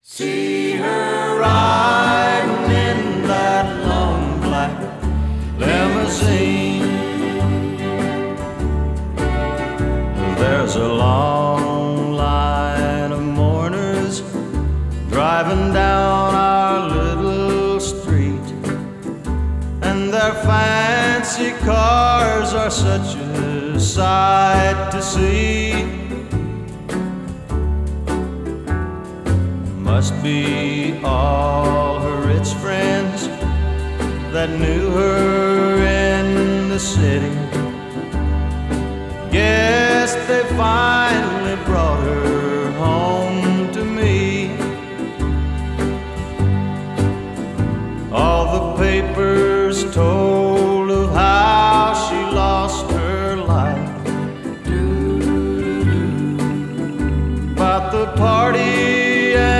See her riding in that long black limousine. There's a long line of mourners driving down our little street, and their fancy cars are such a sight to see. Must be all her rich friends that knew her in the city. Guess they finally brought her home to me. All the papers told